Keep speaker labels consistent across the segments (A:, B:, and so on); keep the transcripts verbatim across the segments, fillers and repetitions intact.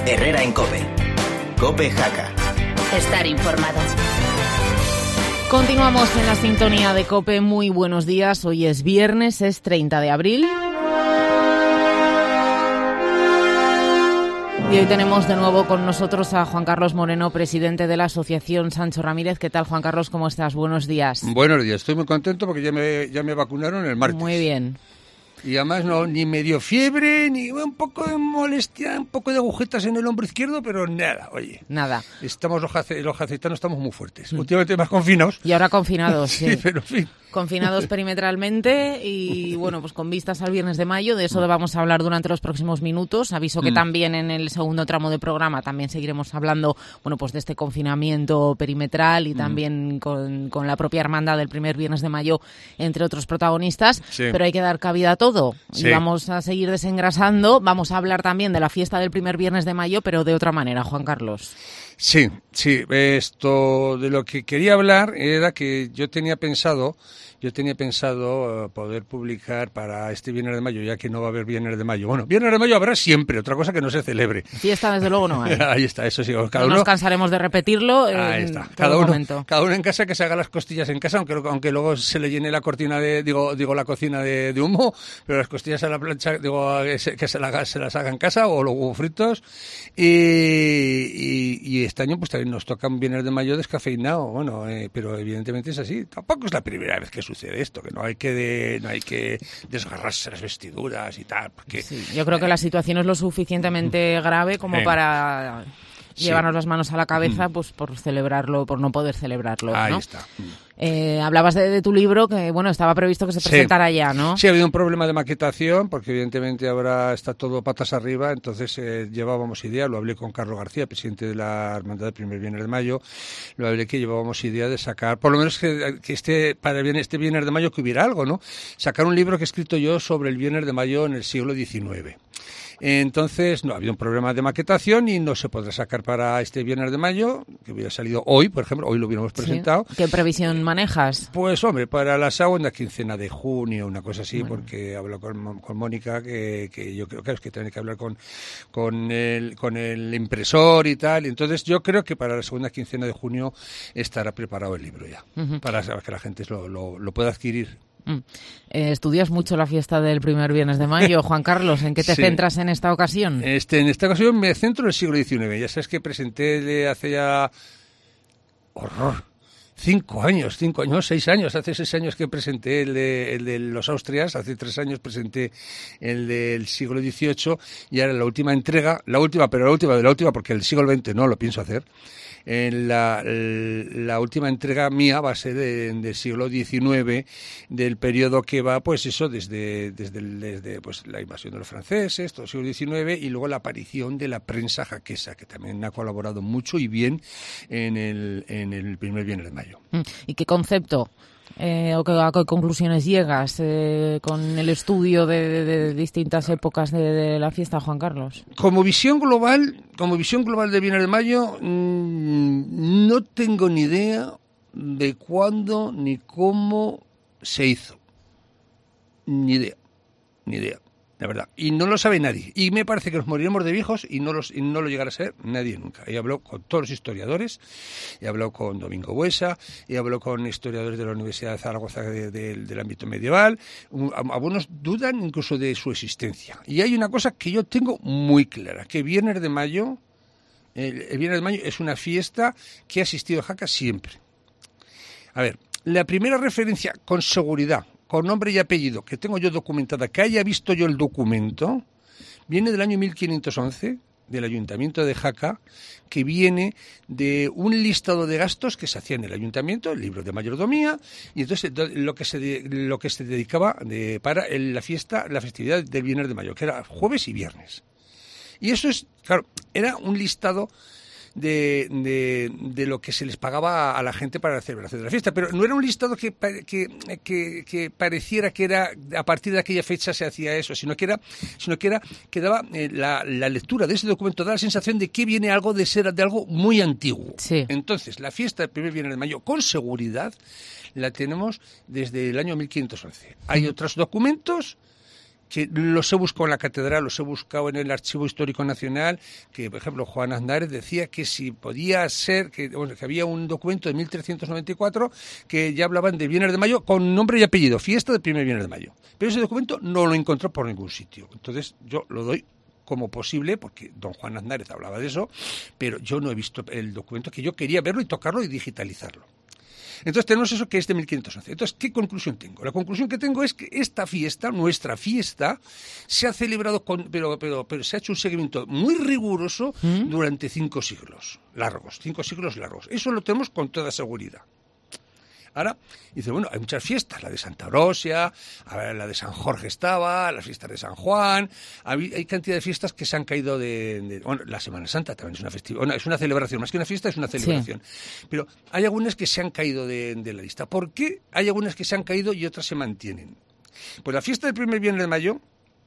A: Herrera en COPE. COPE Jaca.
B: Estar informado.
C: Continuamos en la sintonía de COPE. Muy buenos días. Hoy es viernes, es treinta de abril. Y hoy tenemos de nuevo con nosotros a Juan Carlos Moreno, presidente de la Asociación Sancho Ramírez. ¿Qué tal, Juan Carlos? ¿Cómo estás? Buenos días.
D: Buenos días. Estoy muy contento porque ya me, ya me vacunaron el martes.
C: Muy bien.
D: Y además no, ni me dio fiebre, ni un poco de molestia, un poco de agujetas en el hombro izquierdo, pero nada, oye.
C: Nada.
D: Estamos, los, jace, los jacetanos estamos muy fuertes. Mm. Últimamente más confinados.
C: Y ahora confinados, sí.
D: Sí, pero en fin.
C: Confinados perimetralmente y, bueno, pues con vistas al viernes de mayo. De eso vamos a hablar durante los próximos minutos. Aviso que mm. también en el segundo tramo de programa también seguiremos hablando, bueno, pues de este confinamiento perimetral y mm. también con, con la propia hermandad del primer viernes de mayo, entre otros protagonistas. Sí. Pero hay que dar cabida a todo. Sí. Y vamos a seguir desengrasando. Vamos a hablar también de la fiesta del primer viernes de mayo, pero de otra manera, Juan Carlos.
D: Sí, sí. Esto de lo que quería hablar era que yo tenía pensado... Yo tenía pensado uh, poder publicar para este Viernes de Mayo, ya que no va a haber Viernes de Mayo. Bueno, Viernes de Mayo habrá siempre, otra cosa que no se celebre.
C: Fiesta, desde luego, no hay.
D: Ahí está, eso sí. Cada
C: no
D: uno,
C: nos cansaremos de repetirlo en
D: ahí está.
C: Todo
D: Cada uno,
C: momento.
D: Cada uno en casa que se haga las costillas en casa, aunque, aunque luego se le llene la cortina de, digo, digo la cocina de, de humo, pero las costillas a la plancha, digo, que se, que se, la, se las haga en casa, o los huevos fritos. Y, y, y este año pues también nos toca un Viernes de Mayo descafeinado, bueno, eh, pero evidentemente es así. Tampoco es la primera vez que sucede esto, que no hay que de, no hay que desgarrarse las vestiduras y tal, porque
C: sí, yo creo que la situación es lo suficientemente grave como eh, para llevarnos sí. las manos a la cabeza, pues por celebrarlo, por no poder celebrarlo,
D: ahí
C: ¿no?
D: está.
C: Eh, hablabas de, de tu libro, que bueno, estaba previsto que se presentara sí. ya, ¿no?
D: Sí, ha habido un problema de maquetación, porque evidentemente ahora está todo patas arriba, entonces eh, llevábamos idea, lo hablé con Carlos García, presidente de la Hermandad del primer Viernes de Mayo, lo hablé que llevábamos idea de sacar, por lo menos que, que este, para este Viernes de Mayo que hubiera algo, ¿no? Sacar un libro que he escrito yo sobre el Viernes de Mayo en el siglo diecinueve. Entonces, no, ha habido un problema de maquetación y no se podrá sacar para este Viernes de Mayo, que hubiera salido hoy, por ejemplo, hoy lo hubiéramos presentado.
C: Sí. ¿Qué previsión manejas?
D: Pues, hombre, para la segunda quincena de junio, una cosa así, bueno. Porque hablo con, con Mónica, que, que yo creo que es que tiene que hablar con, con, el, con el impresor y tal. Entonces, yo creo que para la segunda quincena de junio estará preparado el libro ya, uh-huh. para que la gente lo, lo, lo pueda adquirir.
C: Mm. Eh, ¿Estudias mucho la fiesta del primer Viernes de Mayo, Juan Carlos? ¿En qué te sí. centras en esta ocasión?
D: Este, en esta ocasión me centro en el siglo diecinueve. Ya sabes que presenté hace ya... ¡Horror! Cinco años, cinco años, seis años. Hace seis años que presenté el de, el de los Austrias, hace tres años presenté el del siglo dieciocho y ahora la última entrega, la última, pero la última de la última, porque el siglo veinte no lo pienso hacer. En la, la última entrega mía va a ser de, del siglo diecinueve, del periodo que va, pues eso, desde, desde, desde pues, la invasión de los franceses, todo el siglo diecinueve, y luego la aparición de la prensa jaquesa, que también ha colaborado mucho y bien en el, en el primer Viernes de Mayo.
C: ¿Y qué concepto? Eh, o que, ¿A qué conclusiones llegas eh, con el estudio de, de, de distintas épocas de, de la fiesta, Juan Carlos?
D: Como visión global, como visión global de Viernes de Mayo, mmm, no tengo ni idea de cuándo ni cómo se hizo. Ni idea, ni idea. La verdad, y no lo sabe nadie. Y me parece que nos moriremos de viejos y no, los, y no lo llegará a ser nadie nunca. He hablado con todos los historiadores, he hablado con Domingo Buesa, he hablado con historiadores de la Universidad de Zaragoza de, de, del ámbito medieval. Algunos dudan incluso de su existencia. Y hay una cosa que yo tengo muy clara, que Viernes de Mayo, el, el Viernes de Mayo es una fiesta que ha existido en Jaca siempre. A ver, la primera referencia con seguridad, con nombre y apellido, que tengo yo documentada, que haya visto yo el documento, viene del año mil quinientos once, del Ayuntamiento de Jaca, que viene de un listado de gastos que se hacía en el Ayuntamiento, el libro de mayordomía, y entonces lo que se, lo que se dedicaba de, para el, la fiesta, la festividad del Viernes de Mayo, que era jueves y viernes. Y eso es, claro, era un listado de, de, de lo que se les pagaba a la gente para la celebración de la fiesta, pero no era un listado que, que, que, que pareciera que era a partir de aquella fecha se hacía eso, sino que era, sino que era que daba eh, la, la lectura de ese documento da la sensación de que viene algo de ser de algo muy antiguo.
C: Sí.
D: Entonces, la fiesta del primer Viernes de Mayo, con seguridad, la tenemos desde el año mil quinientos once. Hay otros documentos que los he buscado en la catedral, los he buscado en el Archivo Histórico Nacional, que por ejemplo Juan Aznárez decía que si podía ser, que, bueno, que había un documento de mil trescientos noventa y cuatro que ya hablaban de Viernes de Mayo con nombre y apellido, fiesta del primer Viernes de Mayo. Pero ese documento no lo encontró por ningún sitio. Entonces yo lo doy como posible, porque don Juan Aznárez hablaba de eso, pero yo no he visto el documento, que yo quería verlo y tocarlo y digitalizarlo. Entonces tenemos eso que es de mil quinientos once. Entonces, ¿qué conclusión tengo? La conclusión que tengo es que esta fiesta, nuestra fiesta, se ha celebrado, con, pero, pero, pero se ha hecho un seguimiento muy riguroso ¿Mm? durante cinco siglos largos, cinco siglos largos. Eso lo tenemos con toda seguridad. Ahora, dice, bueno, hay muchas fiestas, la de Santa Eurosia, la de San Jorge estaba, las fiestas de San Juan, hay, hay cantidad de fiestas que se han caído de, de... Bueno, la Semana Santa también es una festividad, bueno, es una celebración, más que una fiesta es una celebración. Sí. Pero hay algunas que se han caído de, de la lista. ¿Por qué hay algunas que se han caído y otras se mantienen? Pues la fiesta del primer Viernes de Mayo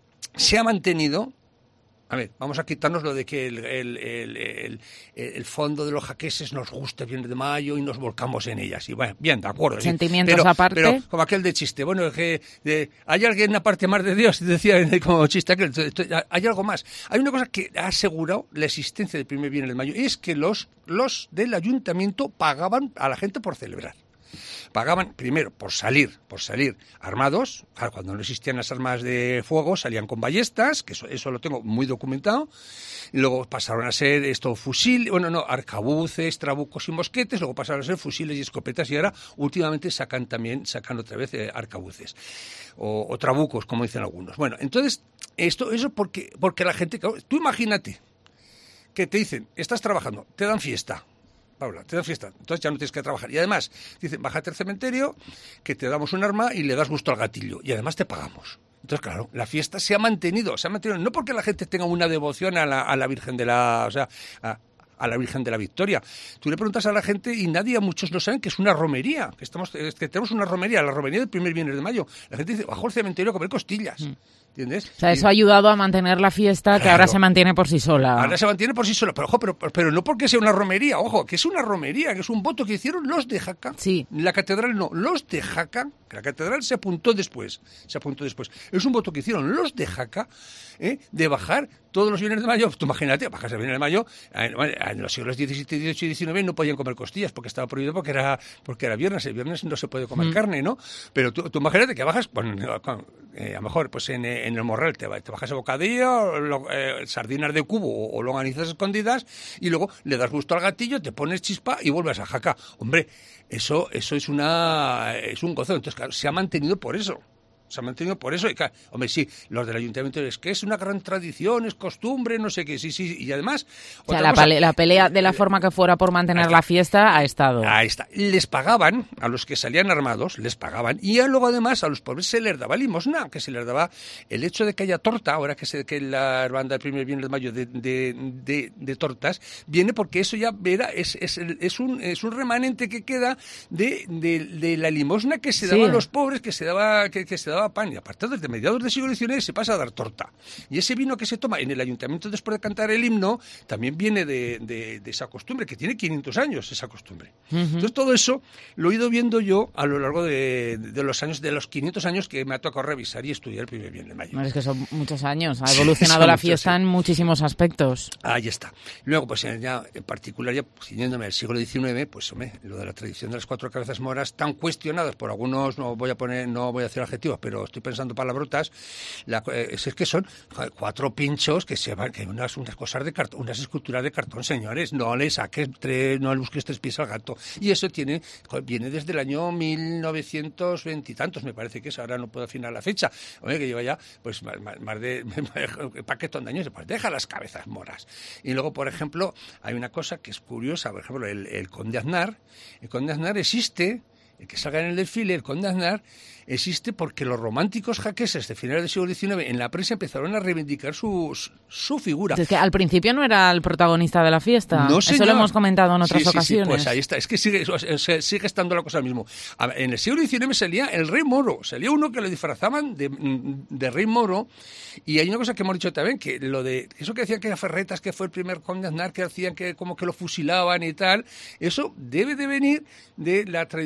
D: se ha mantenido. A ver, vamos a quitarnos lo de que el, el, el, el, el fondo de los jaqueses nos guste el Viernes de Mayo y nos volcamos en ellas. Y bueno, bien, de acuerdo.
C: Sentimientos
D: pero,
C: aparte.
D: Pero como aquel de chiste, bueno, que de, hay alguien aparte más de Dios, decía como chiste aquel, hay algo más. Hay una cosa que ha asegurado la existencia del primer Viernes de Mayo, y es que los, los del ayuntamiento pagaban a la gente por celebrar. Pagaban primero por salir, por salir armados. Claro, cuando no existían las armas de fuego salían con ballestas, que eso, eso lo tengo muy documentado. Y luego pasaron a ser esto fusiles, bueno, no, arcabuces, trabucos y mosquetes. Luego pasaron a ser fusiles y escopetas, y ahora últimamente sacan también, sacan otra vez eh, arcabuces o, o trabucos, como dicen algunos. Bueno, entonces esto, eso porque, porque la gente, tú imagínate que te dicen, estás trabajando, te dan fiesta. Paula, te dan fiesta, entonces ya no tienes que trabajar. Y además, dicen, bájate al cementerio, que te damos un arma y le das gusto al gatillo. Y además te pagamos. Entonces, claro, la fiesta se ha mantenido, se ha mantenido, no porque la gente tenga una devoción a la, a la Virgen de la... O sea, a, a la Virgen de la Victoria. Tú le preguntas a la gente y nadie, a muchos no saben que es una romería, que estamos que tenemos una romería, la romería del primer Viernes de Mayo. La gente dice, bajó al cementerio a comer costillas. Mm. ¿Entiendes?
C: O sea, eso ha ayudado a mantener la fiesta, que claro, ahora se mantiene por sí sola.
D: Ahora se mantiene por sí sola, pero ojo, pero, pero no porque sea una romería, ojo, que es una romería, que es un voto que hicieron los de Jaca.
C: Sí.
D: La catedral no, los de Jaca, que la catedral se apuntó después, se apuntó después. Es un voto que hicieron los de Jaca, ¿eh? de bajar todos los Viernes de Mayo. Tú imagínate, bajas el Viernes de Mayo, en, en los siglos diecisiete, dieciocho y diecinueve no podían comer costillas porque estaba prohibido, porque era porque era viernes, el viernes no se puede comer mm. carne, ¿no? Pero tú, tú imagínate que bajas, bueno, con, eh, a lo mejor pues en, en el Morral te, te bajas el bocadillo, lo, eh, sardinas de cubo o, o longanizas escondidas, y luego le das gusto al gatillo, te pones chispa y vuelves a Jaca. Hombre, eso eso es una es un gozo. Entonces, claro, se ha mantenido por eso. Se ha mantenido por eso. Y claro, hombre, sí, los del ayuntamiento es que es una gran tradición, es costumbre, no sé qué, sí, sí. Y además...
C: O sea, la, cosa, pale, la pelea de la forma que fuera por mantener está, la fiesta ha estado.
D: Ahí está. Les pagaban, a los que salían armados, les pagaban. Y luego además a los pobres se les daba limosna, que se les daba el hecho de que haya torta, ahora que, se, que la banda del primer Viernes de Mayo de, de, de, de tortas, viene porque eso ya era, es, es, es, un, es un remanente que queda de, de, de la limosna que se daba sí. a los pobres, que se daba, que, que se daba pan, y a partir desde mediados del siglo diecinueve se pasa a dar torta. Y ese vino que se toma en el ayuntamiento después de cantar el himno también viene de, de, de esa costumbre, que tiene quinientos años esa costumbre. Uh-huh. Entonces todo eso lo he ido viendo yo a lo largo de, de los años, de los quinientos años que me ha tocado revisar y estudiar el primer Viernes de Mayo.
C: No, es que son muchos años, ha evolucionado sí, la fiesta muchos, sí. en muchísimos aspectos.
D: Ahí está. Luego, pues ya en particular, ya siguiéndome al siglo diecinueve, pues hombre, lo de la tradición de las cuatro cabezas moras, tan cuestionadas por algunos, no voy a poner, no voy a hacer adjetivos, pero estoy pensando palabrotas, la, es, es que son joder, cuatro pinchos que se van, que unas, unas cosas de cartón, unas esculturas de cartón, señores, no le saques tres, no le busques tres pies al gato. Y eso tiene, joder, viene desde el año mil novecientos veinte y tantos, me parece que es, ahora no puedo afinar la fecha, oye, que lleva ya, pues más, más de paquetón de años, pues deja las cabezas moras. Y luego, por ejemplo, hay una cosa que es curiosa, por ejemplo, el, el Conde Aznar, el Conde Aznar existe, el que salga en el desfile, el Conde Aznar, existe porque los románticos jaqueses de finales del siglo diecinueve en la prensa empezaron a reivindicar su, su figura.
C: Es que al principio no era el protagonista de la fiesta.
D: No,
C: Eso lo hemos comentado en otras
D: sí, sí,
C: ocasiones.
D: Sí, pues ahí está. Es que sigue, sigue estando la cosa mismo. En el siglo diecinueve salía el rey moro. Salía uno que lo disfrazaban de, de rey moro. Y hay una cosa que hemos dicho también, que lo de eso que decían que Ferretas, que fue el primer Conde Aznar, que hacían que como que lo fusilaban y tal, eso debe de venir de la tradición de que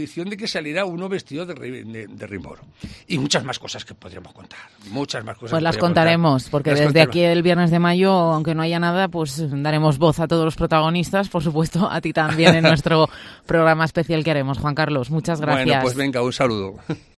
D: que salirá uno vestido de, de, de Rimor. Y muchas más cosas que podríamos contar. Muchas más cosas.
C: Pues las contaremos, contar. porque las desde contaremos. Aquí el viernes de mayo, aunque no haya nada, pues daremos voz a todos los protagonistas, por supuesto, a ti también en nuestro programa especial que haremos. Juan Carlos, muchas gracias.
D: Bueno, pues venga, un saludo.